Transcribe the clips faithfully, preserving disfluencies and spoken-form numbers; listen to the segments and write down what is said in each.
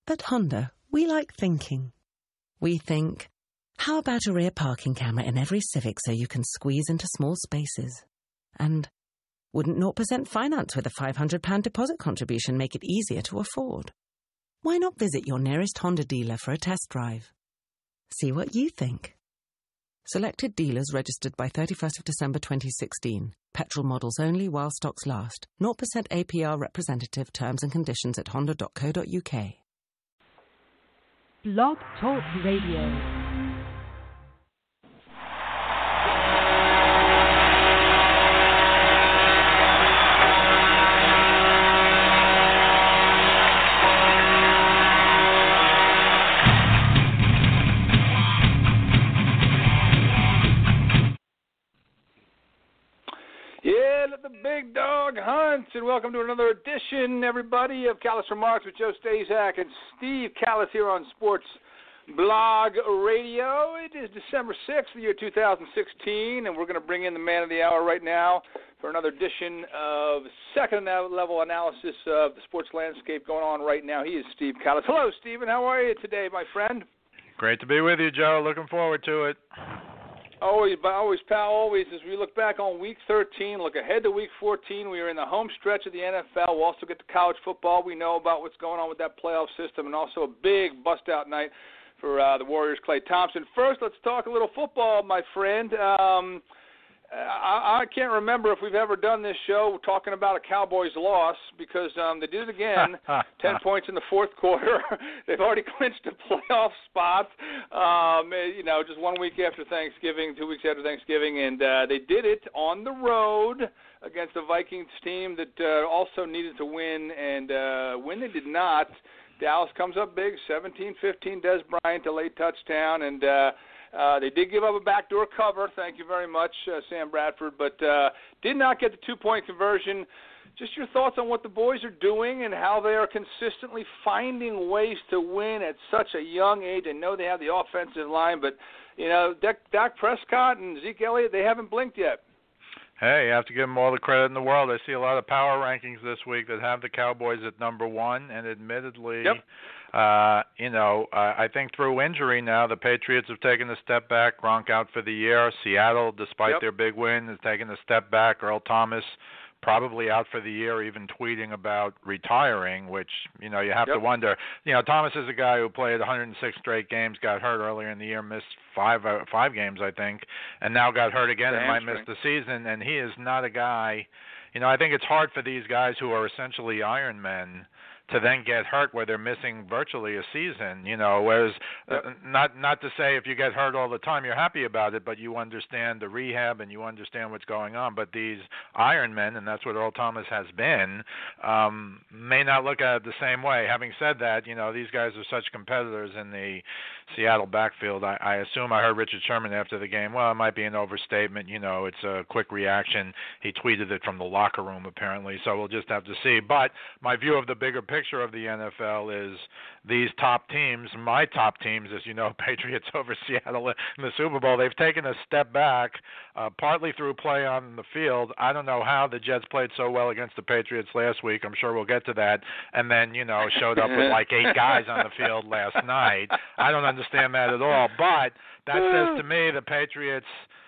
At Honda, we like thinking. We think, how about a rear parking camera in every Civic so you can squeeze into small spaces? And wouldn't zero percent finance with a five hundred pounds deposit contribution make it easier to afford? Why not visit your nearest Honda dealer for a test drive? See what you think. Selected dealers registered by thirty-first of December twenty sixteen. Petrol models only while stocks last. zero percent A P R representative. Terms and conditions at honda dot co dot u k. Blog Talk Radio. The big dog hunts, and welcome to another edition, everybody, of Callous Remarks with Joe Stazak and Steve Callous here on Sports Blog Radio. It is December sixth, the year two thousand sixteen, and we're going to bring in the man of the hour right now for another edition of second-level analysis of the sports landscape going on right now. He is Steve Callous. Hello, Steven. How are you today, my friend? Great to be with you, Joe. Looking forward to it. Always, always, pal, always. As we look back on Week thirteen, look ahead to Week fourteen, we are in the home stretch of the N F L. We'll also get to college football. We know about what's going on with that playoff system, and also a big bust-out night for uh, the Warriors' Klay Thompson. First, let's talk a little football, my friend. Um, I, I can't remember if we've ever done this show talking about a Cowboys loss because um, they did it again, ten points in the fourth quarter. They've already clinched a playoff spot, um, you know, just one week after Thanksgiving, two weeks after Thanksgiving, and uh, they did it on the road against a Vikings team that uh, also needed to win, and uh, when they did not, Dallas comes up big, seventeen fifteen, Dez Bryant, a late touchdown, and uh, Uh, they did give up a backdoor cover. Thank you very much, uh, Sam Bradford, but uh, did not get the two-point conversion. Just your thoughts on what the boys are doing and how they are consistently finding ways to win at such a young age. I know they have the offensive line, but, you know, Dak, Dak Prescott and Zeke Elliott, they haven't blinked yet. Hey, you have to give them all the credit in the world. I see a lot of power rankings this week that have the Cowboys at number one, and admittedly, yep. uh, you know, uh, I think through injury now, the Patriots have taken a step back. Gronk out for the year. Seattle, despite yep. their big win, has taken a step back. Earl Thomas probably out for the year, even tweeting about retiring, which, you know, you have yep. to wonder. You know, Thomas is a guy who played one hundred six straight games, got hurt earlier in the year, missed five uh, five games, I think, and now got hurt again and might miss the season, and he is not a guy, you know, I think it's hard for these guys who are essentially Iron Men to then get hurt where they're missing virtually a season, you know, whereas yep. uh, not not to say if you get hurt all the time you're happy about it, but you understand the rehab and you understand what's going on. But these Iron Men, and that's what Earl Thomas has been, um, may not look at it the same way. Having said that, you know, these guys are such competitors in the Seattle backfield. I, I assume I heard Richard Sherman after the game, well, it might be an overstatement, you know, it's a quick reaction. He tweeted it from the locker room apparently, so we'll just have to see. But my view of the bigger picture picture of the N F L is these top teams, my top teams, as you know, Patriots over Seattle in the Super Bowl, they've taken a step back, uh, partly through play on the field. I don't know how the Jets played so well against the Patriots last week. I'm sure we'll get to that. And then, you know, showed up with like eight guys on the field last night. I don't understand that at all. But that says to me the Patriots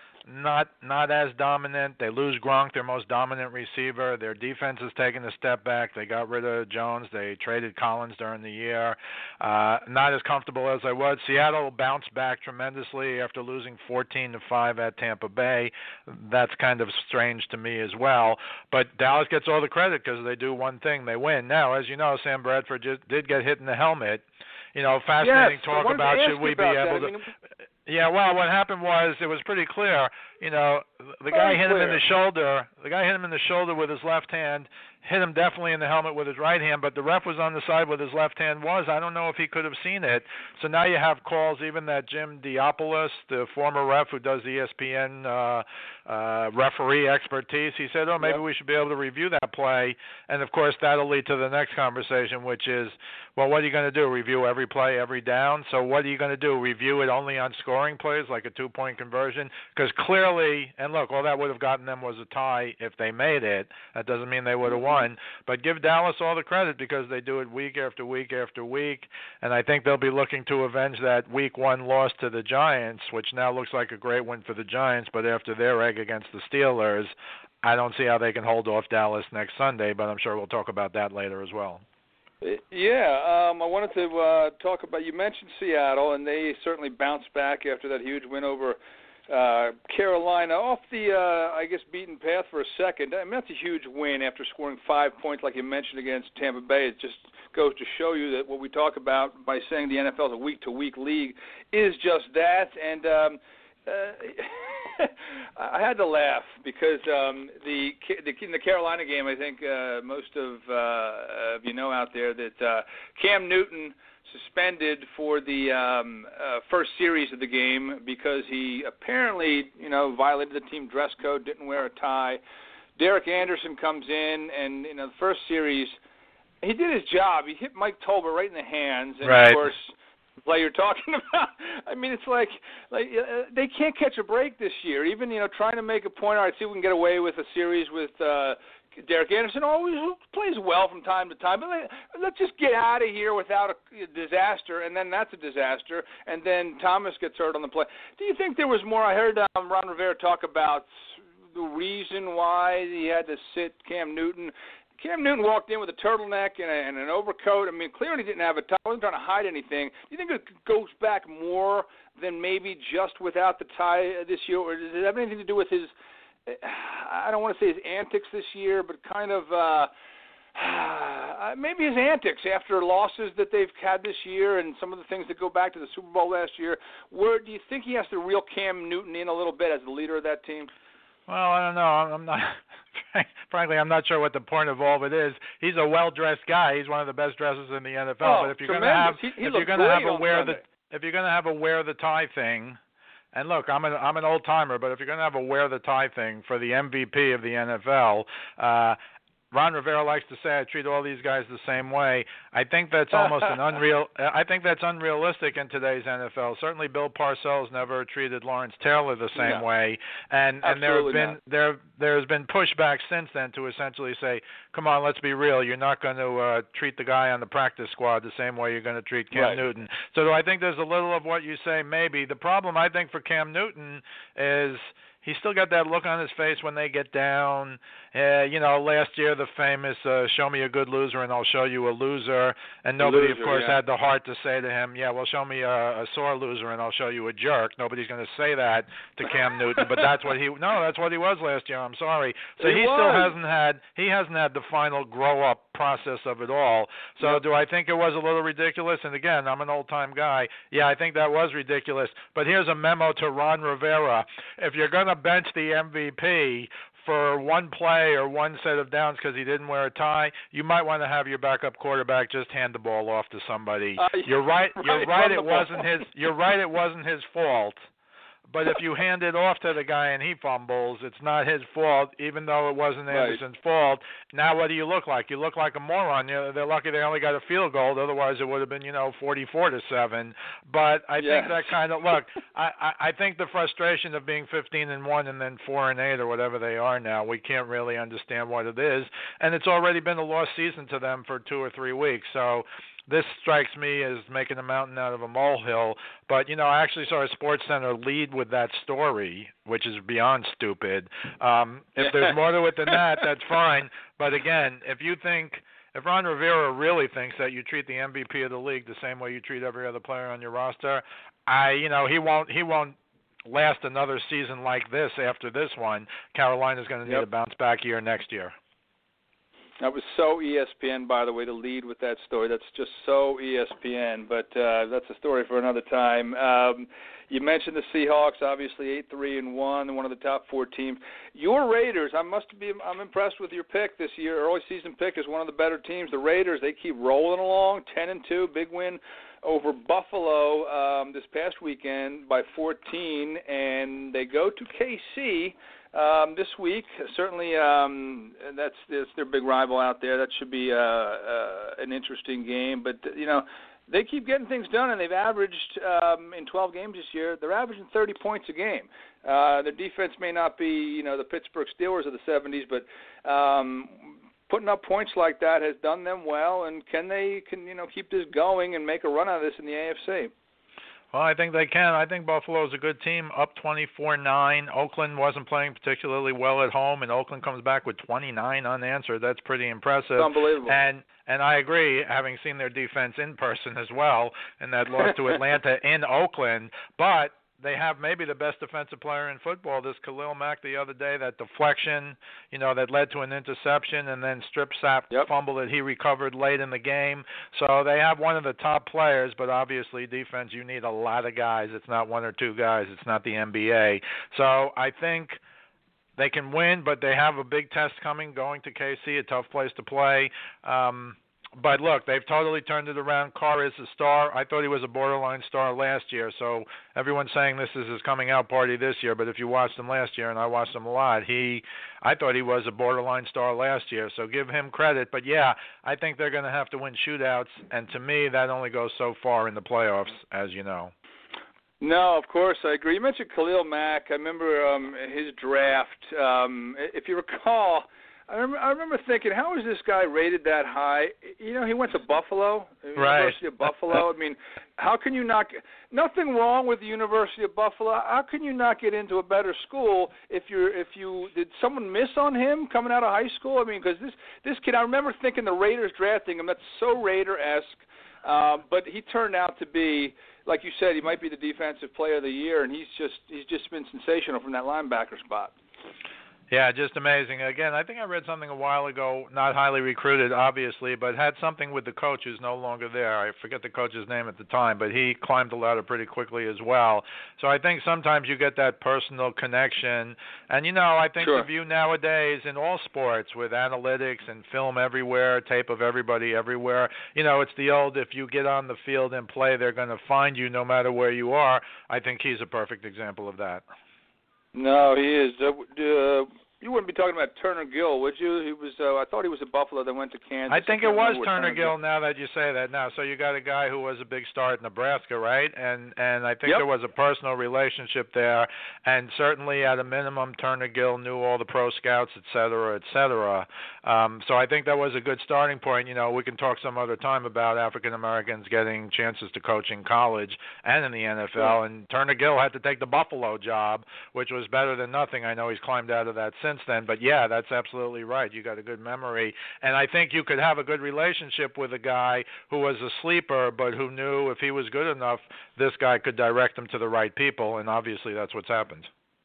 not not as dominant. They lose Gronk, their most dominant receiver. Their defense has taken a step back. They got rid of Jones. They traded Collins during the year. Uh, not as comfortable as I was. Seattle bounced back tremendously after losing fourteen to five at Tampa Bay. That's kind of strange to me as well. But Dallas gets all the credit because they do one thing. They win. Now, as you know, Sam Bradford just did get hit in the helmet. You know, fascinating yes, talk about should we be able that. to... I mean, Yeah, well, what happened was it was pretty clear. You know, the guy hit him in the shoulder. The guy hit him in the shoulder with his left hand, hit him definitely in the helmet with his right hand, but the ref was on the side where his left hand was. I don't know if he could have seen it. So now you have calls, even that Jim Diopoulos, the former ref who does the E S P N uh, uh, referee expertise, he said, oh, maybe yep. we should be able to review that play. And, of course, that'll lead to the next conversation, which is, well, what are you going to do, review every play, every down? So what are you going to do, review it only on scoring plays like a two-point conversion? Because clearly, and And look, all that would have gotten them was a tie if they made it. That doesn't mean they would have won. But give Dallas all the credit because they do it week after week after week. And I think they'll be looking to avenge that week one loss to the Giants, which now looks like a great win for the Giants. But after their egg against the Steelers, I don't see how they can hold off Dallas next Sunday. But I'm sure we'll talk about that later as well. Yeah, um, I wanted to uh, talk about, you mentioned Seattle, and they certainly bounced back after that huge win over uh, Carolina. Off the, uh, I guess, beaten path for a second. I mean, that's a huge win after scoring five points, like you mentioned, against Tampa Bay. It just goes to show you that what we talk about by saying the N F L is a week-to-week league is just that. And um, uh, I had to laugh because um, the, the in the Carolina game, I think uh, most of, uh, of you know out there that uh, Cam Newton suspended for the um, uh, first series of the game because he apparently, you know, violated the team dress code, didn't wear a tie. Derek Anderson comes in, and in the first series, he did his job. He hit Mike Tolbert right in the hands, and right. of course, like you're talking about, I mean, it's like like uh, they can't catch a break this year. Even, you know, trying to make a point, all right, see if we can get away with a series with uh, Derek Anderson. Always plays well from time to time, but let, let's just get out of here without a, a disaster, and then that's a disaster, and then Thomas gets hurt on the play. Do you think there was more? I heard um, Ron Rivera talk about the reason why he had to sit Cam Newton. Cam Newton walked in with a turtleneck and, a, and an overcoat. I mean, clearly he didn't have a tie. He wasn't trying to hide anything. Do you think it goes back more than maybe just without the tie this year? Or does it have anything to do with his, I don't want to say his antics this year, but kind of uh, maybe his antics after losses that they've had this year and some of the things that go back to the Super Bowl last year? Where do you think he has to reel Cam Newton in a little bit as the leader of that team? Well, I don't know. I'm not. Frankly, I'm not sure what the point of all of it is. He's a well-dressed guy. He's one of the best dressers in the N F L. Oh, but if you're going to have, he, he if you're going to have a wear the, Sunday. if you're going to have a wear the tie thing, and look, I'm an I'm an old timer, but if you're going to have a wear the tie thing for the M V P of the N F L. Uh, Ron Rivera likes to say I treat all these guys the same way. I think that's almost an unreal. I think that's unrealistic in today's N F L. Certainly, Bill Parcells never treated Lawrence Taylor the same no. way, and and there have been not. there there's been pushback since then to essentially say, come on, let's be real. You're not going to uh, treat the guy on the practice squad the same way you're going to treat Cam right. Newton. So do I think there's a little of what you say? Maybe the problem I think for Cam Newton is. He's still got that look on his face when they get down. Uh, you know, last year the famous uh, show me a good loser and I'll show you a loser. And nobody, loser, of course, yeah. had the heart to say to him, yeah, well, show me a, a sore loser and I'll show you a jerk. Nobody's going to say that to Cam Newton, but that's what he – no, that's what he was last year. I'm sorry. So he, he was. still hasn't had – he hasn't had the final grow-up process of it all. So yep. do I think it was a little ridiculous? And, again, I'm an old-time guy. Yeah, I think that was ridiculous. But here's a memo to Ron Rivera. If you're going to bench the M V P for one play or one set of downs because he didn't wear a tie, you might want to have your backup quarterback just hand the ball off to somebody. Uh, you're right. You're right, right. It wasn't his. You're right. It wasn't his fault. But if you hand it off to the guy and he fumbles, it's not his fault, even though it wasn't Anderson's right. fault. Now what do you look like? You look like a moron. You know, they're lucky they only got a field goal. Otherwise, it would have been, you know, forty-four to seven. But I yes. think that kind of look. I, I I think the frustration of being fifteen and one and then four and eight or whatever they are now, we can't really understand what it is. And it's already been a lost season to them for two or three weeks. So. This strikes me as making a mountain out of a molehill. But, you know, I actually saw a SportsCenter lead with that story, which is beyond stupid. Um, if there's more to it than that, that's fine. But, again, if you think – if Ron Rivera really thinks that you treat the M V P of the league the same way you treat every other player on your roster, I, you know, he won't he won't last another season like this after this one. Carolina's going to need yep. a bounce-back year next year. That was so E S P N, by the way, to lead with that story. That's just so E S P N, but uh, that's a story for another time. Um, you mentioned the Seahawks, obviously eight three and one, one of the top four teams. Your Raiders, I must be, I'm impressed with your pick this year. Early season pick is one of the better teams. The Raiders, they keep rolling along, ten and two, big win over Buffalo um, this past weekend by fourteen, and they go to K C. Um, this week, certainly um, that's, that's their big rival out there. That should be uh, uh, an interesting game. But, you know, they keep getting things done, and they've averaged um, in twelve games this year. They're averaging thirty points a game. Uh, their defense may not be, you know, the Pittsburgh Steelers of the seventies, but um, putting up points like that has done them well. And can they, can you know, keep this going and make a run out of this in the A F C? Well, I think they can. I think Buffalo's a good team, up twenty-four nine. Oakland wasn't playing particularly well at home, and Oakland comes back with twenty-nine unanswered. That's pretty impressive. It's unbelievable. And and I agree, having seen their defense in person as well, and that loss to Atlanta in Oakland. But they have maybe the best defensive player in football, this Khalil Mack the other day, that deflection, you know, that led to an interception and then strip sack yep. fumble that he recovered late in the game. So they have one of the top players, but obviously defense, you need a lot of guys. It's not one or two guys. It's not the N B A. So I think they can win, but they have a big test coming, going to K C, a tough place to play. Um, But, look, they've totally turned it around. Carr is a star. I thought he was a borderline star last year, so everyone's saying this is his coming out party this year. But if you watched him last year, and I watched him a lot, he, I thought he was a borderline star last year, so give him credit. But, yeah, I think they're going to have to win shootouts, and to me that only goes so far in the playoffs, as you know. No, of course, I agree. You mentioned Khalil Mack. I remember um, his draft. Um, if you recall, I remember, I remember thinking, how is this guy rated that high? You know, he went to Buffalo, right. University of Buffalo. I mean, how can you not get, nothing wrong with the University of Buffalo. How can you not get into a better school if you're if you did someone miss on him coming out of high school? I mean, because this this kid, I remember thinking the Raiders drafting him. That's so Raider-esque, uh, but he turned out to be, like you said, he might be the defensive player of the year, and he's just he's just been sensational from that linebacker spot. Yeah, just amazing. Again, I think I read something a while ago, not highly recruited, obviously, but had something with the coach who's no longer there. I forget the coach's name at the time, but he climbed the ladder pretty quickly as well. So I think sometimes you get that personal connection. And, you know, I think sure. the view nowadays in all sports with analytics and film everywhere, tape of everybody everywhere, you know, it's the old, if you get on the field and play, they're going to find you no matter where you are. I think he's a perfect example of that. No, he is. Uh, uh, you wouldn't be talking about Turner Gill, would you? He was. Uh, I thought he was at Buffalo, then went to Kansas. I think it was Turner, Turner Gill. Now that you say that, now, so you got a guy who was a big star at Nebraska, right? And and I think yep. there was a personal relationship there, and certainly at a minimum, Turner Gill knew all the pro scouts, et cetera, et cetera. Um, so I think that was a good starting point. You know, we can talk some other time about African Americans getting chances to coach in college and in the N F L. Yeah. And Turner Gill had to take the Buffalo job, which was better than nothing. I know he's climbed out of that since then, but yeah, that's absolutely right. You got a good memory, and I think you could have a good relationship with a guy who was a sleeper, but who knew if he was good enough, this guy could direct him to the right people, and obviously that's what's happened.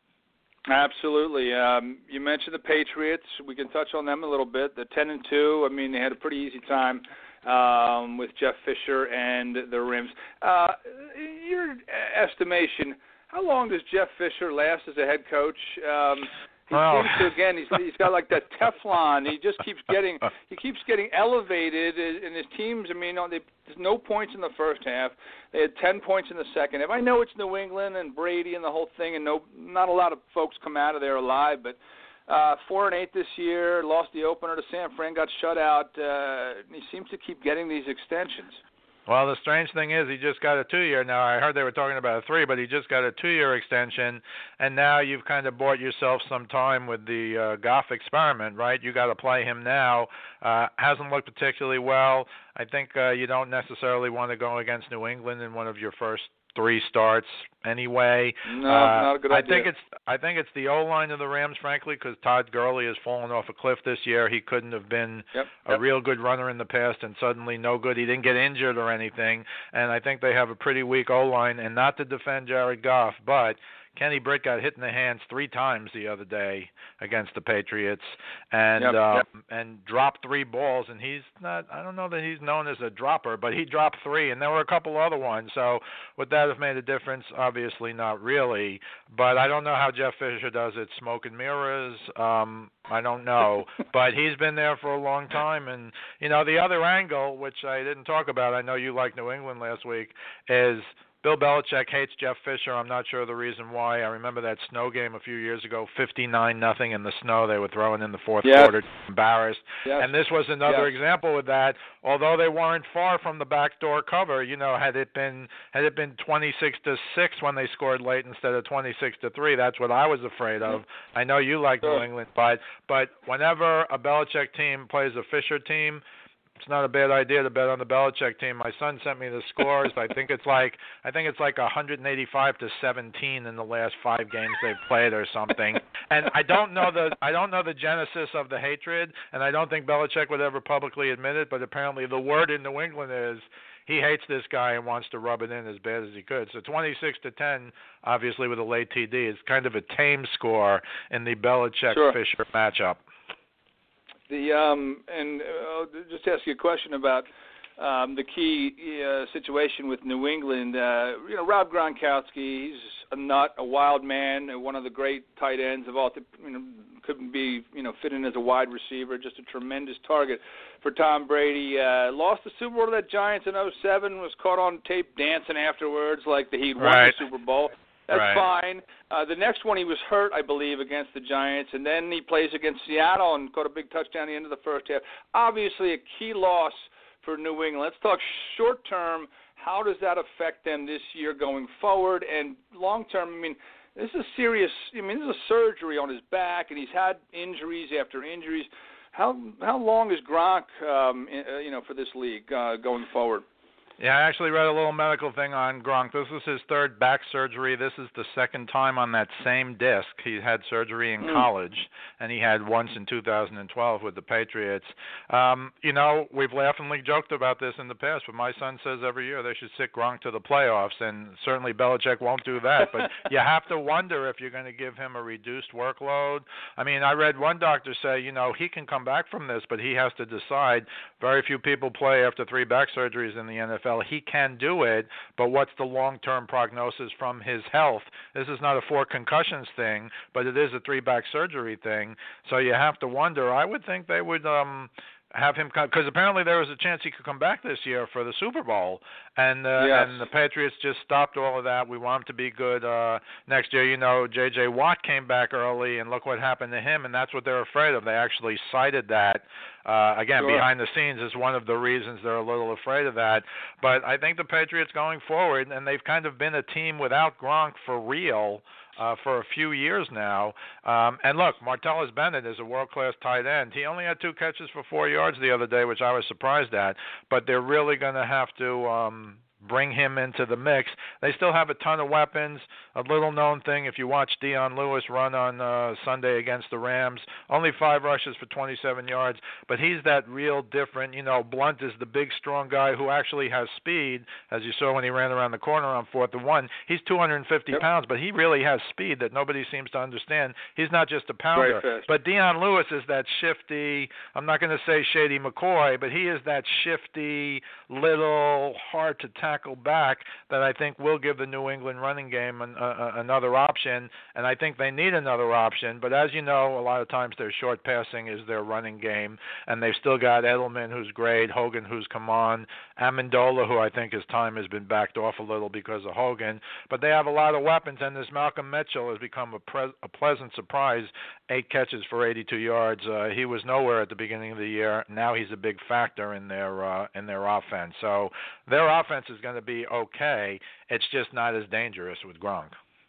Absolutely. Um, you mentioned the Patriots. We can touch on them a little bit. They're ten and two. I mean, they had a pretty easy time um, with Jeff Fisher and the Rims. Uh, your estimation, how long does Jeff Fisher last as a head coach? Um, He wow. seems to, again, he's he's got like that Teflon. He just keeps getting he keeps getting elevated, and his teams. I mean, they, there's no points in the first half. They had ten points in the second half. I know it's New England and Brady and the whole thing, and no, not a lot of folks come out of there alive. But uh, four and eight this year, lost the opener to San Fran, got shut out. Uh, he seems to keep getting these extensions. Well, the strange thing is he just got a two-year. Now, I heard they were talking about a three, but he just got a two-year extension, and now you've kind of bought yourself some time with the uh, Goff experiment, right? You got to play him now. Uh, hasn't looked particularly well. I think uh, you don't necessarily want to go against New England in one of your first three starts anyway. No, uh, not a good I idea. think it's I think it's the O-line of the Rams, frankly, because Todd Gurley has fallen off a cliff this year. He couldn't have been yep, a yep. real good runner in the past, and suddenly no good. He didn't get injured or anything, and I think they have a pretty weak O-line. And not to defend Jared Goff, but Kenny Britt got hit in the hands three times the other day against the Patriots, and yep, um, yep. and dropped three balls. And he's not. I don't know that he's known as a dropper, but he dropped three, and there were a couple other ones. So would that have made a difference? Obviously not really. But I don't know how Jeff Fisher does it. Smoke and mirrors. Um, I don't know, but he's been there for a long time. And you know, the other angle, which I didn't talk about, I know you liked New England last week, is Bill Belichick hates Jeff Fisher. I'm not sure the reason why. I remember that snow game a few years ago, fifty-nine nothing in the snow. They were throwing in the fourth yes. quarter, embarrassed. Yes. And this was another yes. example of that. Although they weren't far from the backdoor cover, you know, had it been had it been twenty-six to six when they scored late instead of twenty-six to three, that's what I was afraid of. I know you like sure. New England, but but whenever a Belichick team plays a Fisher team, it's not a bad idea to bet on the Belichick team. My son sent me the scores. I think it's like I think it's like one eighty-five to seventeen in the last five games they've played or something. And I don't know the I don't know the genesis of the hatred, and I don't think Belichick would ever publicly admit it. But apparently, the word in New England is he hates this guy and wants to rub it in as bad as he could. So twenty-six to ten, obviously with a late T D, is kind of a tame score in the Belichick-Fisher sure. matchup. The um and uh, just to ask you a question about um, the key uh, situation with New England. Uh, you know, Rob Gronkowski, he's a nut, a wild man, one of the great tight ends of all. Th- you know, couldn't be you know fit in as a wide receiver. Just a tremendous target for Tom Brady. Uh, lost the Super Bowl to that Giants in oh seven. Was caught on tape dancing afterwards like the, he'd won right. the Super Bowl. That's right. fine. Uh, the next one he was hurt, I believe, against the Giants, and then he plays against Seattle and caught a big touchdown at the end of the first half. Obviously a key loss for New England. Let's talk short term. How does that affect them this year going forward? And long term, I mean, this is serious. I mean, this is a surgery on his back, and he's had injuries after injuries. How how long is Gronk, um, you know, for this league uh, going forward? Yeah, I actually read a little medical thing on Gronk. This was his third back surgery. This is the second time on that same disc. He had surgery in mm. college, and he had once in two thousand twelve with the Patriots. Um, you know, we've laughingly joked about this in the past, but my son says every year they should sit Gronk to the playoffs, and certainly Belichick won't do that. But you have to wonder if you're going to give him a reduced workload. I mean, I read one doctor say, you know, he can come back from this, but he has to decide. Very few people play after three back surgeries in the N F L. He can do it, but what's the long-term prognosis from his health? This is not a four concussions thing, but it is a three-back surgery thing. So you have to wonder. I would think they would um, have him come, because apparently there was a chance he could come back this year for the Super Bowl, and uh, yes. and the Patriots just stopped all of that. We want him to be good uh, next year. You know, J J. Watt came back early, and look what happened to him, and that's what they're afraid of. They actually cited that. Uh, again, sure. behind the scenes is one of the reasons they're a little afraid of that. But I think the Patriots going forward, and they've kind of been a team without Gronk for real uh, for a few years now. Um, and look, Martellus Bennett is a world-class tight end. He only had two catches for four yards the other day, which I was surprised at. But they're really going to have to um, bring him into the mix. They still have a ton of weapons. A little-known thing, if you watch Dion Lewis run on uh, Sunday against the Rams, only five rushes for twenty-seven yards, but he's that real different. You know, Blunt is the big, strong guy who actually has speed, as you saw when he ran around the corner on fourth and one. He's two hundred fifty yep. pounds, but he really has speed that nobody seems to understand. He's not just a pounder. But Dion Lewis is that shifty, I'm not going to say Shady McCoy, but he is that shifty, little, hard-to-tackle back that I think will give the New England running game an, uh, another option, and I think they need another option. But as you know, a lot of times their short passing is their running game, and they've still got Edelman, who's great, Hogan, who's come on, Amendola, who I think his time has been backed off a little because of Hogan. But they have a lot of weapons, and this Malcolm Mitchell has become a, pre- a pleasant surprise, eight catches for eighty-two yards. Uh, he was nowhere at the beginning of the year. Now he's a big factor in their uh, in their offense. So their offense is going to be okay. It's just not as dangerous with Gronk.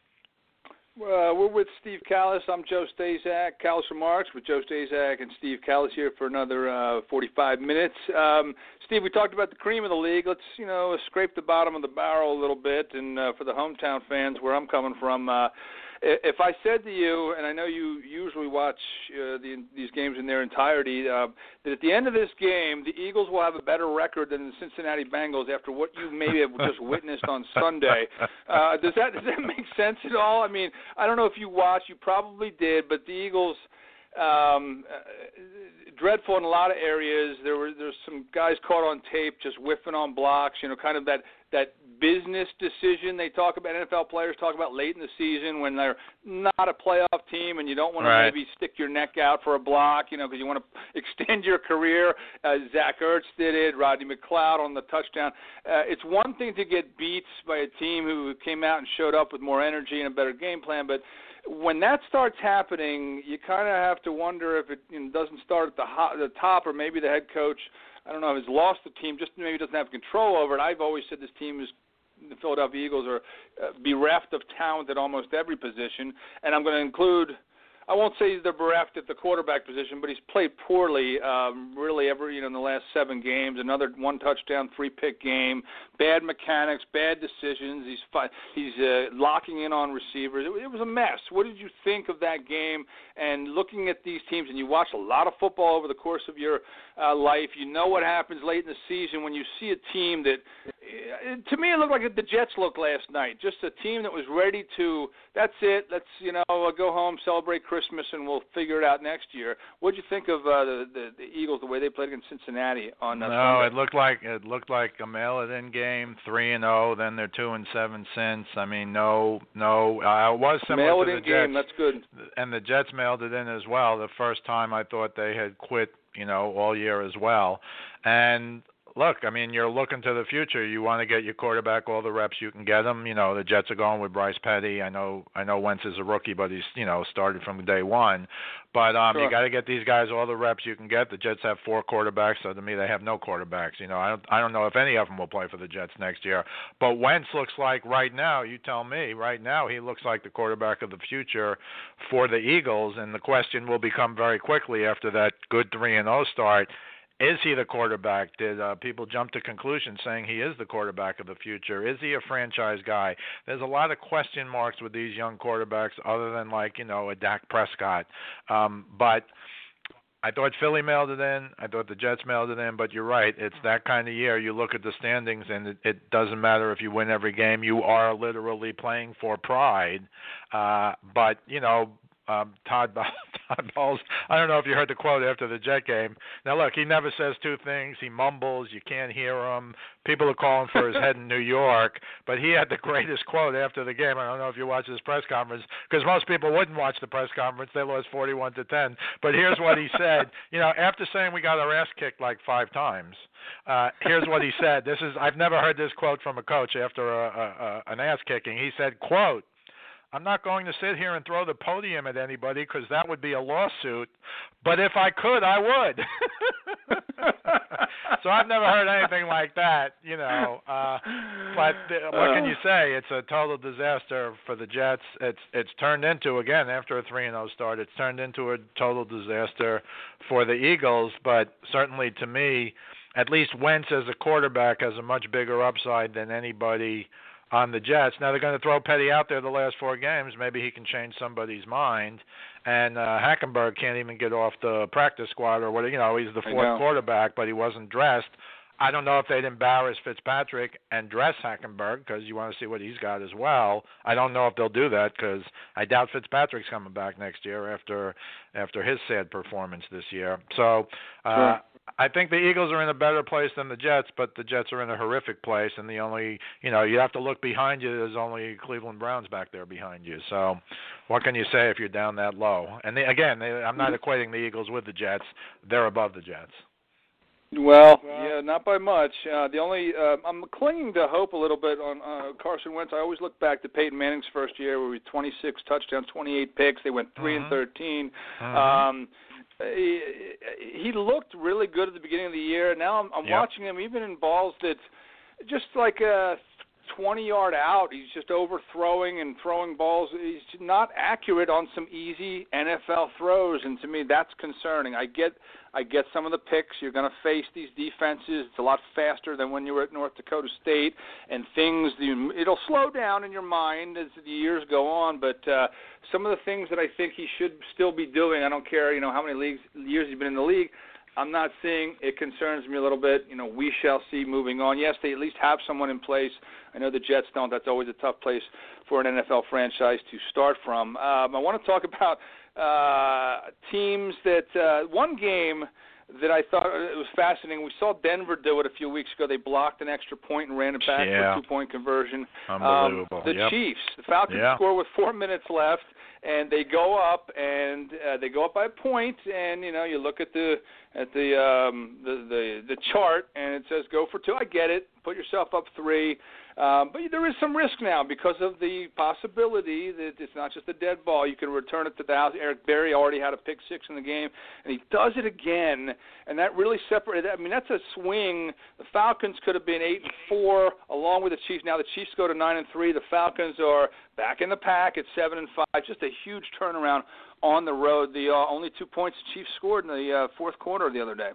Uh, we're with Steve Callis. I'm Joe Stazak. Callis Remarks with Joe Stazak and Steve Callis here for another uh, forty-five minutes. Um, Steve, we talked about the cream of the league. Let's, you know, scrape the bottom of the barrel a little bit. And uh, for the hometown fans, where I'm coming from, uh, if I said to you, and I know you usually watch uh, the, these games in their entirety, uh, that at the end of this game, the Eagles will have a better record than the Cincinnati Bengals after what you maybe have just witnessed on Sunday. Uh, does that does that make sense at all? I mean, I don't know if you watched. You probably did, but the Eagles, um, uh, dreadful in a lot of areas. There were there's some guys caught on tape just whiffing on blocks. You know, kind of that that business decision they talk about, N F L players talk about late in the season when they're not a playoff team and you don't want to right. maybe stick your neck out for a block, you know, because you want to extend your career. Uh, Zach Ertz did it, Rodney McLeod on the touchdown. Uh, it's one thing to get beat by a team who came out and showed up with more energy and a better game plan, but when that starts happening, you kind of have to wonder if it you know, doesn't start at the, ho- the top, or maybe the head coach, I don't know, has lost the team, just maybe doesn't have control over it. I've always said this team is the Philadelphia Eagles are uh, bereft of talent at almost every position, and I'm going to include, I won't say they're bereft at the quarterback position, but he's played poorly um, really every, you know, in the last seven games. Another one touchdown, three pick game, bad mechanics, bad decisions. He's fi- he's uh, locking in on receivers. It, it was a mess. What did you think of that game? And looking at these teams, and you watch a lot of football over the course of your uh, life, you know what happens late in the season when you see a team that, uh, to me, it looked like the Jets looked last night. Just a team that was ready to, that's it, let's, you know, go home, celebrate Christmas, and we'll figure it out next year. What did you think of uh, the, the the Eagles, the way they played against Cincinnati on uh, No, Sunday? it looked like it looked like a mail-it-in game, three and zero. Then they're two and seven since. I mean, no, no. Uh, it was similar mail it to the in Jets. game, that's good. And the Jets mailed it in as well. The first time I thought they had quit, you know, all year as well. And look, I mean, you're looking to the future. You want to get your quarterback all the reps you can get him. You know, the Jets are going with Bryce Petty. I know, I know Wentz is a rookie, but he's, you know, started from day one. But um, Sure. you got to get these guys all the reps you can get. The Jets have four quarterbacks, so to me, they have no quarterbacks. You know, I don't, I don't know if any of them will play for the Jets next year. But Wentz looks like right now, you tell me, right now he looks like the quarterback of the future for the Eagles. And the question will become very quickly after that good three and oh start. Is he the quarterback? Did uh, people jump to conclusions saying he is the quarterback of the future? Is he a franchise guy? There's a lot of question marks with these young quarterbacks other than, like, you know, a Dak Prescott. Um, but I thought Philly mailed it in. I thought the Jets mailed it in. But you're right. It's that kind of year. You look at the standings, and it, it doesn't matter if you win every game. You are literally playing for pride. Uh, but, you know, Um, Todd, Todd Bowles, I don't know if you heard the quote after the Jet game. Now, look, he never says two things. He mumbles. You can't hear him. People are calling for his head in New York. But he had the greatest quote after the game. I don't know if you watched his press conference, because most people wouldn't watch the press conference. They lost forty-one to ten. But here's what he said. You know, after saying we got our ass kicked like five times, uh, here's what he said. This is I've never heard this quote from a coach after a, a, a, an ass kicking. He said, quote, "I'm not going to sit here and throw the podium at anybody because that would be a lawsuit. But if I could, I would." So I've never heard anything like that, you know. Uh, but th- what can you say? It's a total disaster for the Jets. It's it's turned into, again, after a three and oh start, it's turned into a total disaster for the Eagles. But certainly to me, at least Wentz as a quarterback has a much bigger upside than anybody on the Jets. Now they're going to throw Petty out there the last four games. Maybe he can change somebody's mind. And uh, Hackenberg can't even get off the practice squad or what. You know, he's the fourth quarterback, but he wasn't dressed. I don't know if they'd embarrass Fitzpatrick and dress Hackenberg because you want to see what he's got as well. I don't know if they'll do that because I doubt Fitzpatrick's coming back next year after after his sad performance this year. So uh, sure. I think the Eagles are in a better place than the Jets, but the Jets are in a horrific place. And the only, you know, you have to look behind you. There's only Cleveland Browns back there behind you. So what can you say if you're down that low? And they, again, they, I'm not equating the Eagles with the Jets. They're above the Jets. Well, yeah, not by much. Uh, the only uh, I'm clinging to hope a little bit on uh, Carson Wentz. I always look back to Peyton Manning's first year, where he had twenty-six touchdowns, twenty-eight picks. They went three mm-hmm. and thirteen. Mm-hmm. Um, he, he looked really good at the beginning of the year. Now I'm, I'm yep. watching him even in balls that just like a twenty yard out. He's just overthrowing and throwing balls. He's not accurate on some easy N F L throws, and to me that's concerning. I get I get some of the picks. You're going to face these defenses. It's a lot faster than when you were at North Dakota State, and things, it'll slow down in your mind as the years go on, but uh, some of the things that I think he should still be doing, I don't care, you know, how many leagues, years he's been in the league, I'm not seeing. It concerns me a little bit. You know, we shall see moving on. Yes, they at least have someone in place. I know the Jets don't. That's always a tough place for an N F L franchise to start from. Um, I want to talk about uh, teams that uh, one game that I thought it was fascinating. We saw Denver do it a few weeks ago. They blocked an extra point and ran it back yeah. for a two-point conversion. Unbelievable. Um, the yep. Chiefs, the Falcons yeah. score with four minutes left, and they go up, and uh, they go up by a point, and you know you look at the at the um, the, the the chart, and it says go for two. I get it. Put yourself up three. Um, but there is some risk now because of the possibility that it's not just a dead ball. You can return it to the house. Eric Berry already had a pick six in the game, and he does it again, and that really separated. I mean, that's a swing. The Falcons could have been eight and four along with the Chiefs. Now the Chiefs go to nine and three. The Falcons are back in the pack at seven and five. Just a huge turnaround on the road. The uh, only two points the Chiefs scored in the uh, fourth quarter the other day.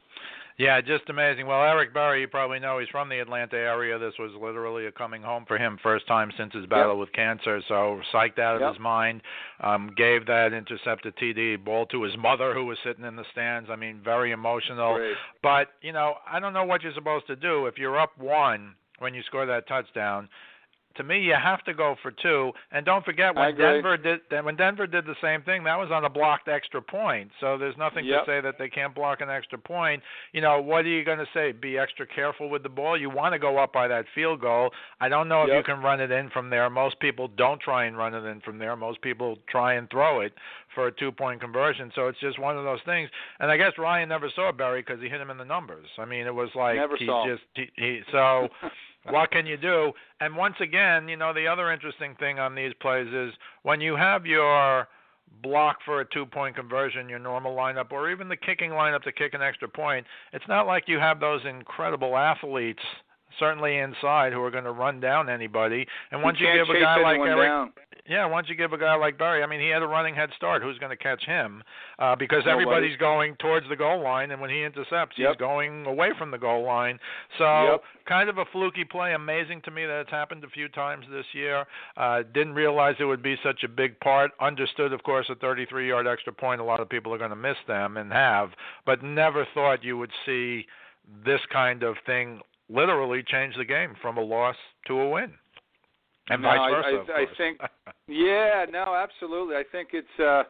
Yeah, just amazing. Well, Eric Berry, you probably know he's from the Atlanta area. This was literally a coming home for him, first time since his battle yep. with cancer. So psyched out of yep. his mind. Um, gave that intercepted T D ball to his mother, who was sitting in the stands. I mean, very emotional. Great. But, you know, I don't know what you're supposed to do. If you're up one when you score that touchdown, to me, you have to go for two. And don't forget, when Denver did when Denver did the same thing, that was on a blocked extra point. So there's nothing yep. to say that they can't block an extra point. You know, what are you going to say? Be extra careful with the ball. You want to go up by that field goal. I don't know if yep. you can run it in from there. Most people don't try and run it in from there. Most people try and throw it for a two-point conversion. So it's just one of those things. And I guess Ryan never saw Berry because he hit him in the numbers. I mean, it was like never he saw. just he, he so. What can you do? And once again, you know, the other interesting thing on these plays is when you have your block for a two-point conversion, your normal lineup, or even the kicking lineup to kick an extra point, it's not like you have those incredible athletes, certainly inside, who are going to run down anybody. And once you, you give a guy like Eric, down. yeah, once you give a guy like Berry, I mean, he had a running head start. Who's going to catch him? Uh, because Nobody. everybody's going towards the goal line, and when he intercepts, yep. he's going away from the goal line. So yep. kind of a fluky play. Amazing to me that it's happened a few times this year. Uh, didn't realize it would be such a big part. Understood, of course, a thirty-three-yard extra point. A lot of people are going to miss them and have, but never thought you would see this kind of thing literally change the game from a loss to a win. And no, vice versa, I, I, I think, yeah, no, absolutely. I think it's, uh,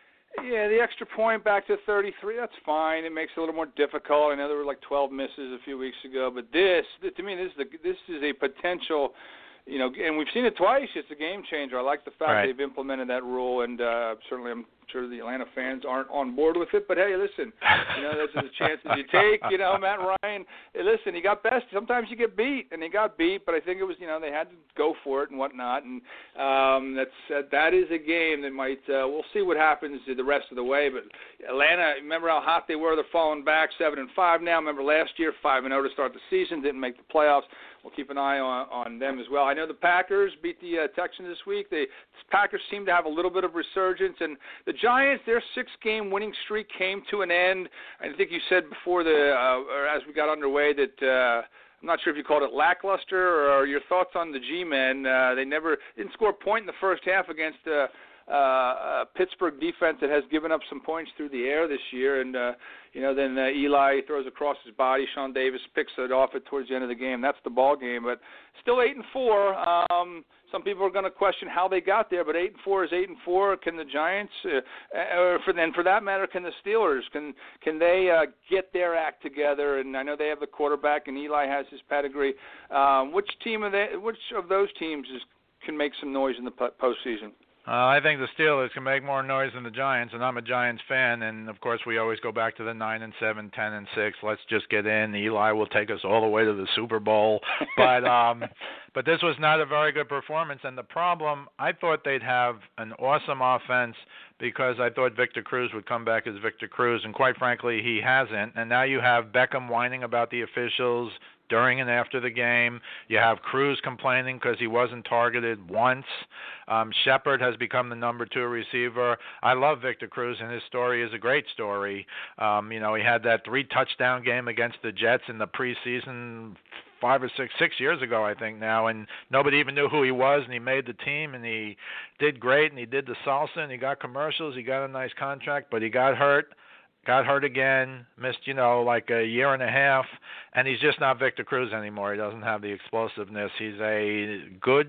yeah, the extra point back to thirty-three, that's fine. It makes it a little more difficult. I know there were like twelve misses a few weeks ago, but this, to me, this is, the, this is a potential, you know, and we've seen it twice. It's a game changer. I like the fact right. they've implemented that rule, and uh, certainly I'm sure the Atlanta fans aren't on board with it. But, hey, listen, you know, those are the chances you take. You know, Matt Ryan, hey, listen, he got best. Sometimes you get beat, and he got beat, but I think it was, you know, they had to go for it and whatnot. And um, that's uh, that is a game that might uh, – we'll see what happens the rest of the way. But Atlanta, remember how hot they were? They're falling back seven and five now. Remember last year, five and oh to start the season, didn't make the playoffs. We'll keep an eye on, on them as well. I know the Packers beat the uh, Texans this week. The Packers seem to have a little bit of resurgence. And the Giants, their six-game winning streak came to an end. I think you said before the uh, or as we got underway that uh, I'm not sure if you called it lackluster or your thoughts on the G-men. Uh, they never didn't score a point in the first half against uh, uh, uh, Pittsburgh defense that has given up some points through the air this year. And, uh, you know, then uh, Eli throws across his body. Sean Davis picks it off it towards the end of the game. That's the ball game. But still eight and four. Um, some people are going to question how they got there, but eight and four is eight and four. Can the Giants, uh, or for then for that matter, can the Steelers? Can can they uh, get their act together? And I know they have the quarterback, and Eli has his pedigree. Um, which team of they, which of those teams is, can make some noise in the postseason? Uh, I think the Steelers can make more noise than the Giants, and I'm a Giants fan. And of course, we always go back to the nine and seven, ten and six. Let's just get in. Eli will take us all the way to the Super Bowl. But um, but this was not a very good performance. And the problem, I thought they'd have an awesome offense because I thought Victor Cruz would come back as Victor Cruz, and quite frankly, he hasn't. And now you have Beckham whining about the officials during and after the game. You have Cruz complaining because he wasn't targeted once. Um, Shepard has become the number two receiver. I love Victor Cruz, and his story is a great story. Um, you know, he had that three-touchdown game against the Jets in the preseason five or six, six years ago, I think now, and nobody even knew who he was, and he made the team, and he did great, and he did the salsa, and he got commercials, he got a nice contract, but he got hurt. Got hurt again, missed, you know, like a year and a half, and he's just not Victor Cruz anymore. He doesn't have the explosiveness. He's a good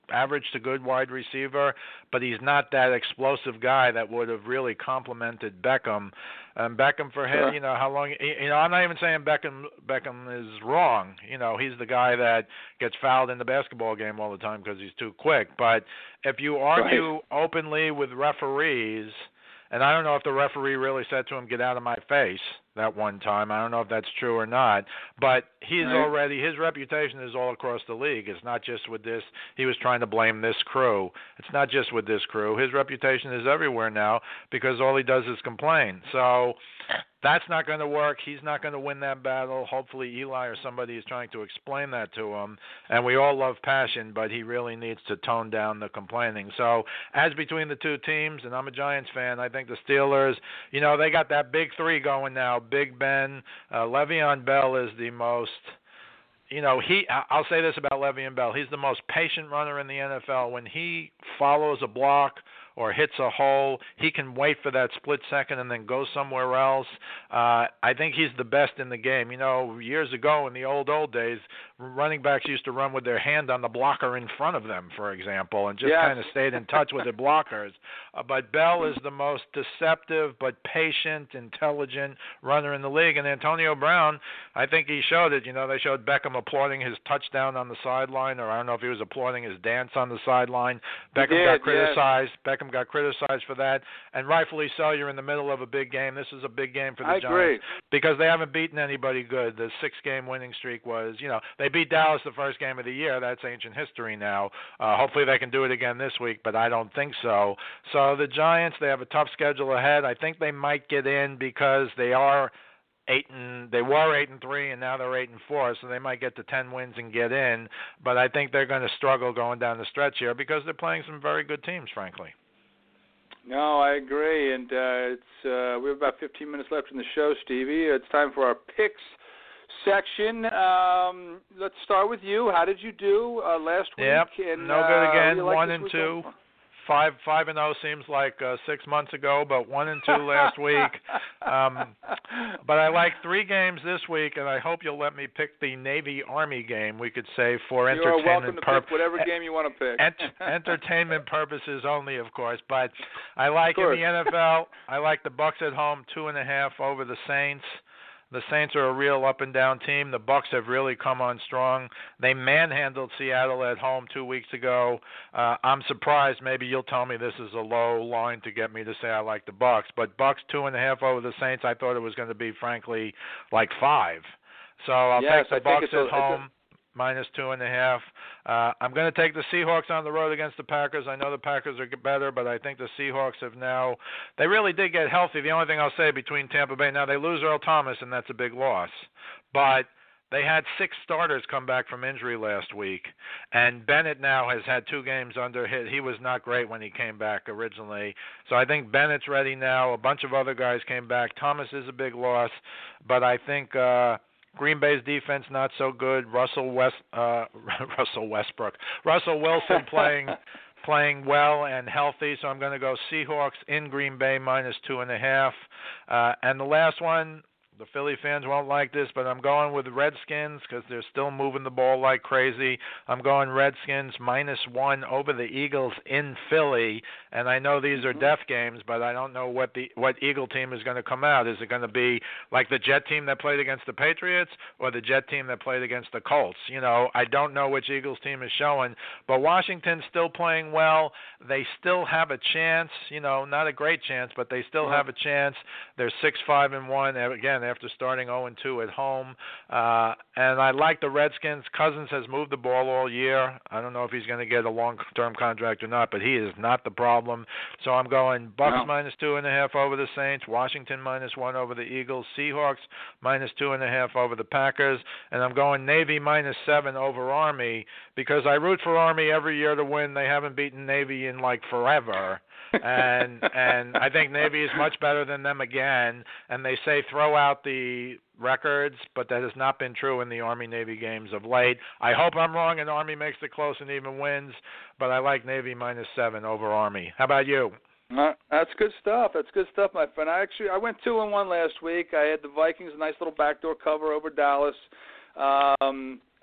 average to good wide receiver, but he's not that explosive guy that would have really complemented Beckham. And Beckham for him, Sure. you know, how long, you know, I'm not even saying Beckham Beckham is wrong. You know, he's the guy that gets fouled in the basketball game all the time because he's too quick. But if you argue Right. openly with referees, and I don't know if the referee really said to him, "Get out of my face," that one time. I don't know if that's true or not. But he's Right. already, his reputation is all across the league. It's not just with this. He was trying to blame this crew. It's not just with this crew. His reputation is everywhere now because all he does is complain. So that's not going to work. He's not going to win that battle. Hopefully Eli or somebody is trying to explain that to him. And we all love passion, but he really needs to tone down the complaining. So as between the two teams, and I'm a Giants fan, I think the Steelers, you know, they got that big three going now. Big Ben, uh, Le'Veon Bell is the most, you know, he. I'll say this about Le'Veon Bell. He's the most patient runner in the N F L. When he follows a block or hits a hole, he can wait for that split second and then go somewhere else. Uh, I think he's the best in the game. You know, years ago in the old, old days, running backs used to run with their hand on the blocker in front of them, for example, and just Yes. kind of stayed in touch with their blockers. Uh, but Bell is the most deceptive but patient, intelligent runner in the league. And Antonio Brown, I think he showed it. You know, they showed Beckham applauding his touchdown on the sideline, or I don't know if he was applauding his dance on the sideline. Beckham did, got criticized. yes. Beckham got criticized for that, and rightfully so. You're in the middle of a big game. This is a big game for the I Giants agree. because they haven't beaten anybody good. The six-game winning streak was, you know, they beat Dallas the first game of the year. That's ancient history now. Uh, hopefully they can do it again this week, but I don't think so. So the Giants, they have a tough schedule ahead. I think they might get in because they are eight and they were eight and three, and now they're eight and four, so they might get to ten wins and get in. But I think they're going to struggle going down the stretch here because they're playing some very good teams, frankly. No, I agree, and uh, it's uh, we have about fifteen minutes left in the show, Stevie. It's time for our picks section. Um, let's start with you. How did you do uh, last week? Yep, and, no good uh, again. you like One this and weekend? two. Five, five and zero seems like uh, six months ago, but one and two last week. Um, but I like three games this week, and I hope you'll let me pick the Navy Army game. We could say for You are welcome entertainment to purposes. pick whatever game you want to pick. Ent- entertainment purposes only, of course. But I like in course. the N F L. I like the Bucks at home, two and a half over the Saints. The Saints are a real up-and-down team. The Bucks have really come on strong. They manhandled Seattle at home two weeks ago. Uh, I'm surprised. Maybe you'll tell me this is a low line to get me to say I like the Bucks. But Bucks two and a half over the Saints. I thought it was going to be, frankly, like five. So I'll Yes, take the I think Bucks it's a- at it's a- home. Minus two and a half. Uh, I'm going to take the Seahawks on the road against the Packers. I know the Packers are better, but I think the Seahawks have now, they really did get healthy. The only thing I'll say between Tampa Bay, now they lose Earl Thomas, and that's a big loss. But they had six starters come back from injury last week, and Bennett now has had two games under hit. He was not great when he came back originally. So I think Bennett's ready now. A bunch of other guys came back. Thomas is a big loss, but I think uh, Green Bay's defense not so good. Russell West, uh, Russell Westbrook, Russell Wilson playing playing well and healthy. So I'm going to go Seahawks in Green Bay minus two and a half. Uh, and the last one, the Philly fans won't like this, but I'm going with Redskins because they're still moving the ball like crazy. I'm going Redskins minus one over the Eagles in Philly. And I know these are death games, but I don't know what the what Eagle team is going to come out. Is it going to be like the Jet team that played against the Patriots or the Jet team that played against the Colts? You know, I don't know which Eagles team is showing, but Washington's still playing well. They still have a chance, you know, not a great chance, but they still have a chance. They're six, five, and one. Again, after starting oh and two at home. Uh, and I like the Redskins. Cousins has moved the ball all year. I don't know if he's going to get a long-term contract or not, but he is not the problem. So I'm going Bucks No. minus two and a half over the Saints, Washington minus one over the Eagles, Seahawks minus two and a half over the Packers, and I'm going Navy minus seven over Army because I root for Army every year to win. They haven't beaten Navy in like forever. and and I think Navy is much better than them again. And they say throw out the records, but that has not been true in the Army-Navy games of late. I hope I'm wrong and Army makes it close and even wins, but I like Navy minus seven over Army. How about you? Uh, that's good stuff. That's good stuff, my friend. I actually I went two and one last week. I had the Vikings, a nice little backdoor cover over Dallas. Um,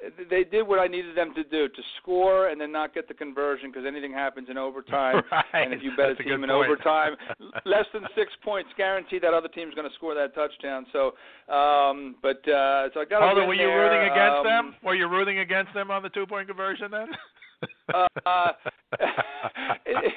they did what I needed them to do, to score and then not get the conversion because anything happens in overtime. Right. And if you bet That's a a team in point. overtime, less than six points guaranteed that other team's going to score that touchdown. So, um, but uh, so I got to Hold win on, were you there. rooting against um, them? Were you rooting against them on the two-point conversion then? uh, it,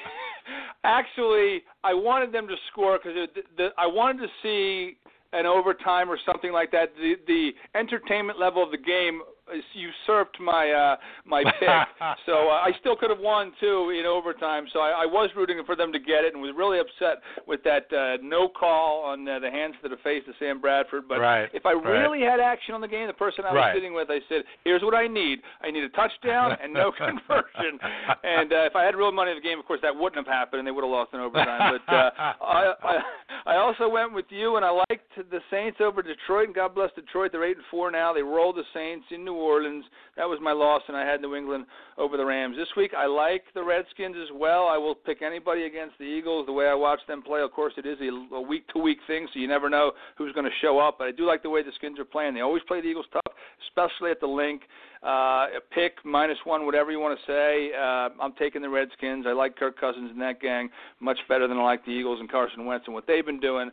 actually, I wanted them to score because the, the, I wanted to see an overtime or something like that. The, the entertainment level of the game usurped my uh, my pick. So uh, I still could have won, too, in overtime. So I, I was rooting for them to get it and was really upset with that uh, no call on uh, the hands to the face of Sam Bradford. But right, if I right. really had action on the game, the person I was right. sitting with, I said, here's what I need. I need a touchdown and no conversion. And uh, if I had real money in the game, of course, that wouldn't have happened, and they would have lost in overtime. But uh, I, I, I also went with you, and I liked the Saints over Detroit, and God bless Detroit. They're eight and four now. They rolled the Saints in New Orleans. That was my loss, and I had New England over the Rams. This week, I like the Redskins as well. I will pick anybody against the Eagles the way I watch them play. Of course, it is a, a week-to-week thing, so you never know who's going to show up. But I do like the way the Skins are playing. They always play the Eagles tough, especially at the Link. Uh, a pick, minus one, whatever you want to say. Uh, I'm taking the Redskins. I like Kirk Cousins and that gang much better than I like the Eagles and Carson Wentz and what they've been doing.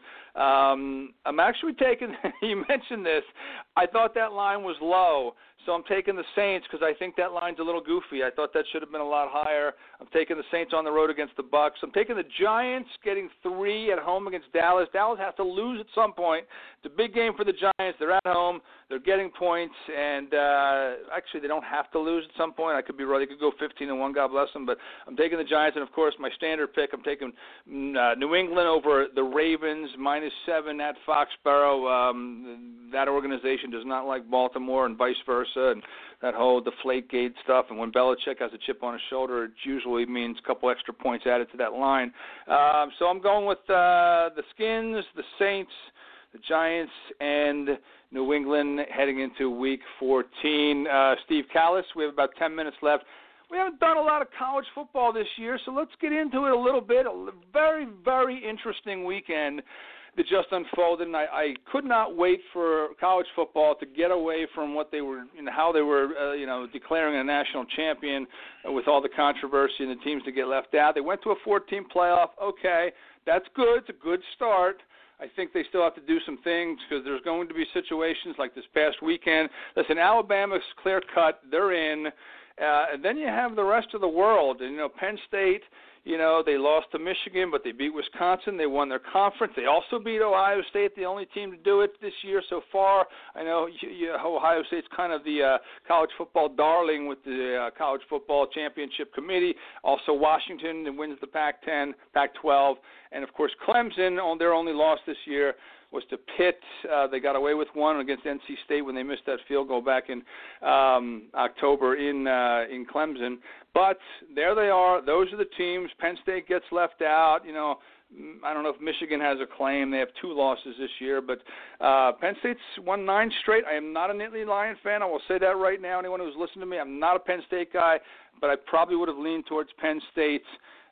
Um, I'm actually taking, you mentioned this, I thought that line was low. So I'm taking the Saints because I think that line's a little goofy. I thought that should have been a lot higher. I'm taking the Saints on the road against the Bucs. I'm taking the Giants getting three at home against Dallas. Dallas has to lose at some point. It's a big game for the Giants. They're at home. They're getting points, and uh, actually they don't have to lose at some point. I could be right. They could go fifteen and one. God bless them. But I'm taking the Giants, and of course my standard pick. I'm taking uh, New England over the Ravens minus seven at Foxborough. Um, that organization does not like Baltimore, and vice versa. And that whole Deflategate stuff. And when Belichick has a chip on his shoulder, it usually means a couple extra points added to that line. Um, so I'm going with uh, the Skins, the Saints, the Giants, and New England heading into Week fourteen. Uh, Steve Callis, we have about ten minutes left. We haven't done a lot of college football this year, so let's get into it a little bit. A very, very interesting weekend that just unfolded, and I, I could not wait for college football to get away from what they were, you know, how they were, uh, you know, declaring a national champion uh, with all the controversy and the teams to get left out. They went to a four-team playoff. Okay, that's good. It's a good start. I think they still have to do some things because there's going to be situations like this past weekend. Listen, Alabama's clear-cut. They're in. Uh, and then you have the rest of the world. And, you know, Penn State, you know, they lost to Michigan, but they beat Wisconsin. They won their conference. They also beat Ohio State, the only team to do it this year so far. I know you, you, Ohio State's kind of the uh, college football darling with the uh, College Football Championship Committee. Also Washington that wins the Pac ten, Pac twelve. And, of course, Clemson, on their only loss this year was to Pitt. Uh, they got away with one against N C State when they missed that field goal back in um, October in uh, in Clemson. But there they are. Those are the teams. Penn State gets left out. You know, I don't know if Michigan has a claim. They have two losses this year. But uh, Penn State's won nine straight. I am not a Nittany Lion fan. I will say that right now. Anyone who's listening to me, I'm not a Penn State guy. But I probably would have leaned towards Penn State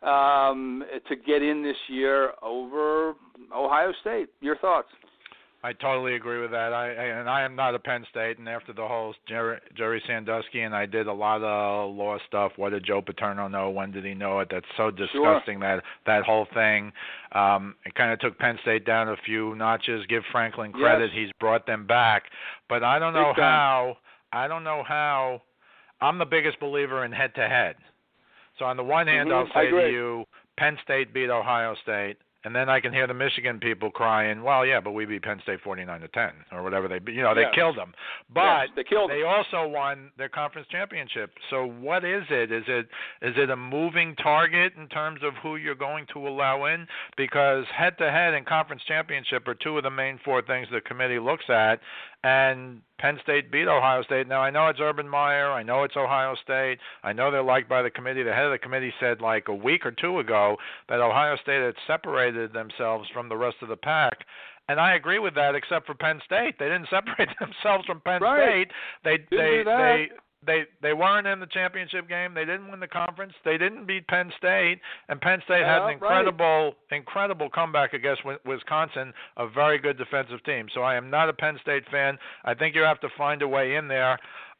um, to get in this year over Ohio State. Your thoughts? I totally agree with that. I, I and I am not a Penn State, and after the whole Jerry, Jerry Sandusky, and I did a lot of law stuff. What did Joe Paterno know? When did he know it? That's so disgusting. Sure. That that whole thing. Um, it kind of took Penn State down a few notches. Give Franklin credit; yes. He's brought them back. But I don't know how. I don't know how. I'm the biggest believer in head-to-head. So on the one hand, mm-hmm. I'll say to you, Penn State beat Ohio State. And then I can hear the Michigan people crying, well, yeah, but we beat Penn State forty-nine to ten or whatever they beat. You know, they yeah. killed them. But yes, they, killed they them. also won their conference championship. So what is it? Is it is it a moving target in terms of who you're going to allow in? Because head-to-head and conference championship are two of the main four things the committee looks at. And Penn State beat Ohio State. Now, I know it's Urban Meyer. I know it's Ohio State. I know they're liked by the committee. The head of the committee said like a week or two ago that Ohio State had separated themselves from the rest of the pack. And I agree with that, except for Penn State. They didn't separate themselves from Penn right. State. They didn't they do that. they They they weren't in the championship game. They didn't win the conference. They didn't beat Penn State. And Penn State yeah, had an incredible, right. incredible comeback against Wisconsin, a very good defensive team. So I am not a Penn State fan. I think you have to find a way in there.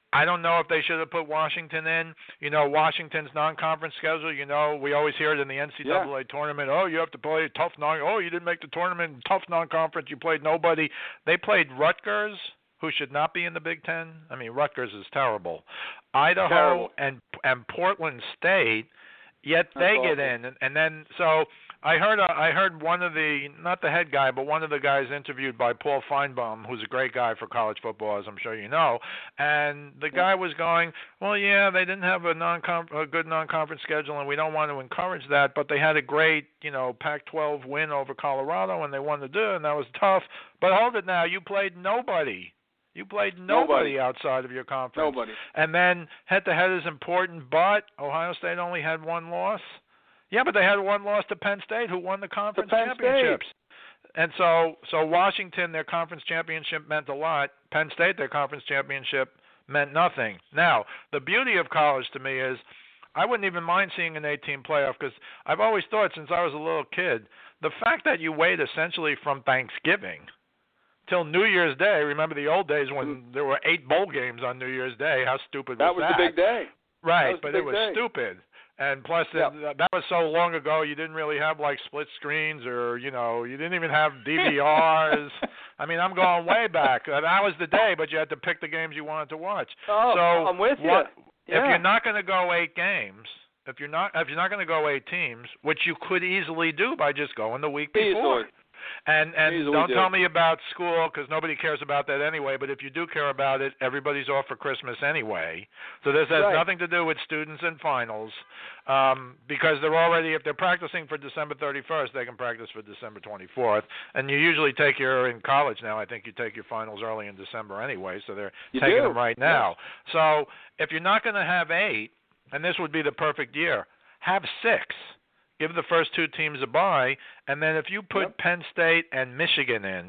I don't know if they should have put Washington in. You know, Washington's non-conference schedule, you know, we always hear it in the N C double A yeah. tournament. Oh, you have to play tough non. Oh, you didn't make the tournament. Tough non-conference. You played nobody. They played Rutgers, who should not be in the Big Ten. I mean, Rutgers is terrible. Idaho terrible. and and Portland State, yet That's they awful. get in. And, and then so I heard uh, I heard one of the, not the head guy, but one of the guys interviewed by Paul Feinbaum, who's a great guy for college football, as I'm sure you know, and the guy was going, well, yeah, they didn't have a non a good non-conference schedule, and we don't want to encourage that, but they had a great, you know, Pac twelve win over Colorado, and they won the do, and that was tough. But hold it now, you played nobody. You played nobody, nobody outside of your conference. Nobody. And then head-to-head is important, but Ohio State only had one loss. Yeah, but they had one loss to Penn State, who won the conference championships. State. And so, so Washington, their conference championship meant a lot. Penn State, their conference championship meant nothing. Now, the beauty of college to me is I wouldn't even mind seeing an eight-team playoff because I've always thought since I was a little kid, the fact that you wait essentially from Thanksgiving till New Year's Day. Remember the old days when mm. there were eight bowl games on New Year's Day? How stupid that was that? That was the big day. Right, was but it was day. stupid. And plus, yep. it, that was so long ago, you didn't really have, like, split screens or, you know, you didn't even have D V Rs. I mean, I'm going way back. That was the day, but you had to pick the games you wanted to watch. Oh, so I'm with you. What, yeah. If you're not going to go eight games, if you're not if you're not going to go eight teams, which you could easily do by just going the week before. Easily. And and Easily don't do. tell me about school because nobody cares about that anyway. But if you do care about it, everybody's off for Christmas anyway. So this has right. nothing to do with students and finals um, because they're already, if they're practicing for December thirty-first, they can practice for December twenty-fourth. And you usually take your, in college now, I think you take your finals early in December anyway. So they're you taking do. them right now. Yes. So if you're not going to have eight, and this would be the perfect year, have six. Give the first two teams a bye, and then if you put yep. Penn State and Michigan in,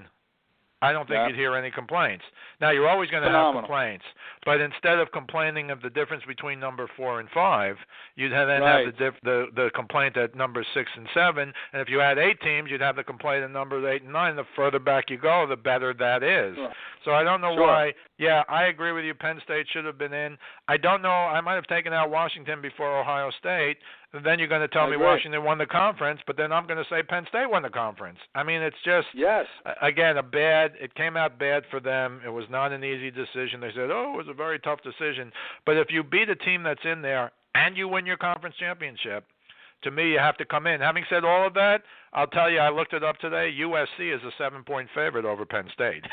I don't think yep. you'd hear any complaints. Now, you're always going to have complaints, but instead of complaining of the difference between number four and five, you'd then right. have the, diff- the the complaint at number six and seven, and if you had eight teams, you'd have the complaint at numbers eight and nine. The further back you go, the better that is. Sure. So I don't know sure. why. Yeah, I agree with you. Penn State should have been in. I don't know. I might have taken out Washington before Ohio State. And then you're going to tell I me agree. Washington won the conference, but then I'm going to say Penn State won the conference. I mean, it's just, yes. again, a bad, it came out bad for them. It was not an easy decision. They said, oh, it was a very tough decision. But if you beat a team that's in there and you win your conference championship, to me, you have to come in. Having said all of that, I'll tell you, I looked it up today. U S C is a seven-point favorite over Penn State.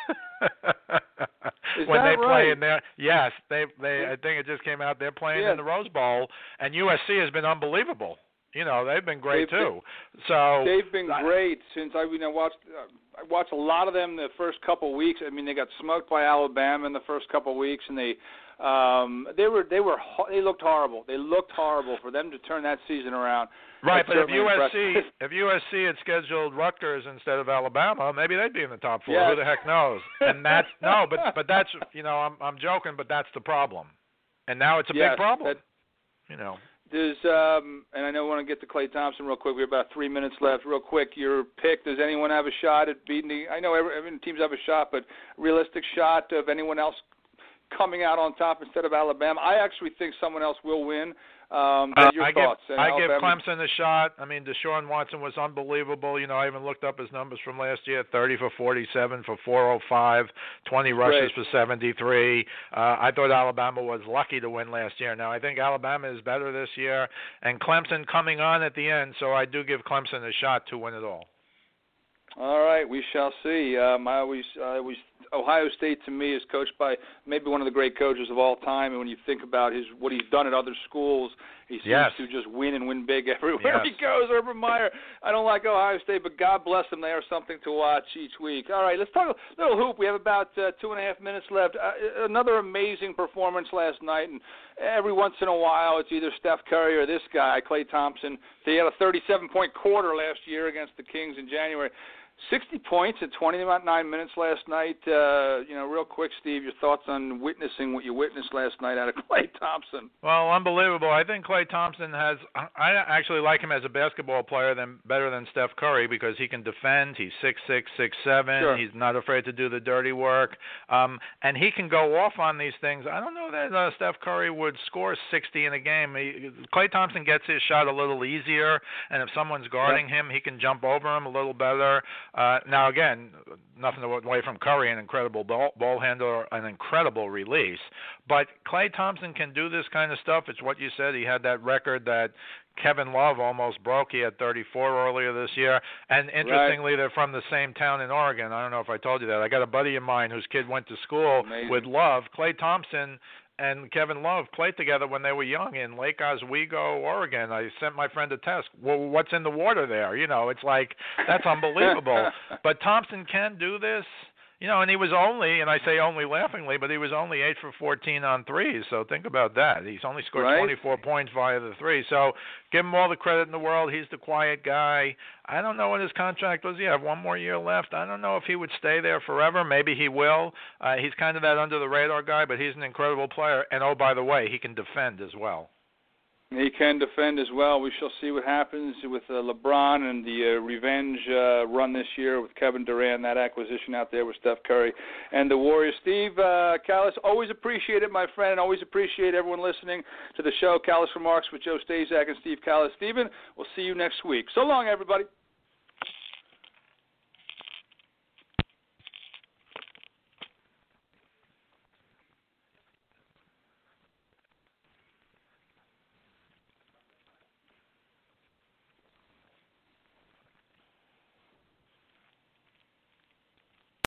Is when that they play right? in there, yes, they they. I think it just came out. They're playing yeah. in the Rose Bowl, and U S C has been unbelievable. You know, they've been great they've too. Been, so they've been I, great since I you know watched. Uh, I watched a lot of them the first couple weeks. I mean, they got smoked by Alabama in the first couple weeks, and they um, they were they were they looked horrible. They looked horrible for them to turn that season around. Right, That's but if U S C impressive. if U S C had scheduled Rutgers instead of Alabama, maybe they'd be in the top four. Yes. Who the heck knows? And that's no, but but that's you know I'm I'm joking, but that's the problem. And now it's a yes, big problem. That, you know. Does um, and I know I want to get to Klay Thompson real quick. We have about three minutes left. Real quick, your pick. Does anyone have a shot at beating the? I know every, every teams have a shot, but realistic shot of anyone else coming out on top instead of Alabama? I actually think someone else will win. Um, uh, your I thoughts? give I give Alabama. Clemson a shot. I mean, Deshaun Watson was unbelievable. You know, I even looked up his numbers from last year: thirty for forty-seven for four oh five, twenty rushes Great. for seventy-three. Uh, I thought Alabama was lucky to win last year. Now I think Alabama is better this year, and Clemson coming on at the end. So I do give Clemson a shot to win it all. All right, we shall see. Um, I always, I always, Ohio State to me is coached by maybe one of the great coaches of all time. And when you think about his what he's done at other schools, he seems yes. to just win and win big everywhere yes. he goes. Urban Meyer, I don't like Ohio State, but God bless them. They are something to watch each week. All right, let's talk a little hoop. We have about uh, two and a half minutes left. Uh, another amazing performance last night, and every once in a while it's either Steph Curry or this guy, Klay Thompson. He had a thirty-seven point quarter last year against the Kings in January. sixty points at twenty-nine minutes last night. Uh, you know, real quick, Steve, your thoughts on witnessing what you witnessed last night out of Klay Thompson? Well, unbelievable. I think Klay Thompson has – I actually like him as a basketball player than better than Steph Curry because he can defend. He's six six, six seven. Sure. He's not afraid to do the dirty work. Um, and he can go off on these things. I don't know that uh, Steph Curry would score sixty in a game. He, Klay Thompson gets his shot a little easier, and if someone's guarding yep. him, he can jump over him a little better. Uh, now, again, nothing away from Curry, an incredible ball, ball handler, an incredible release. But Klay Thompson can do this kind of stuff. It's what you said. He had that record that Kevin Love almost broke. He had thirty-four earlier this year. And interestingly, right. they're from the same town in Oregon. I don't know if I told you that. I got a buddy of mine whose kid went to school Amazing. with Love. Klay Thompson and Kevin Love played together when they were young in Lake Oswego, Oregon. I sent my friend a text. Well, what's in the water there? You know, it's like, that's unbelievable. But Thompson can do this. You know, and he was only, and I say only laughingly, but he was only eight for fourteen on threes. So think about that. He's only scored right. twenty-four points via the three. So give him all the credit in the world. He's the quiet guy. I don't know what his contract was. He have one more year left. I don't know if he would stay there forever. Maybe he will. Uh, he's kind of that under-the-radar guy, but he's an incredible player. And, oh, by the way, he can defend as well. He can defend as well. We shall see what happens with uh, LeBron and the uh, revenge uh, run this year with Kevin Durant, that acquisition out there with Steph Curry and the Warriors. Steve uh, Callis, always appreciate it, my friend, and always appreciate everyone listening to the show. Callis Remarks with Joe Stazak and Steve Callis. Steven, we'll see you next week. So long, everybody.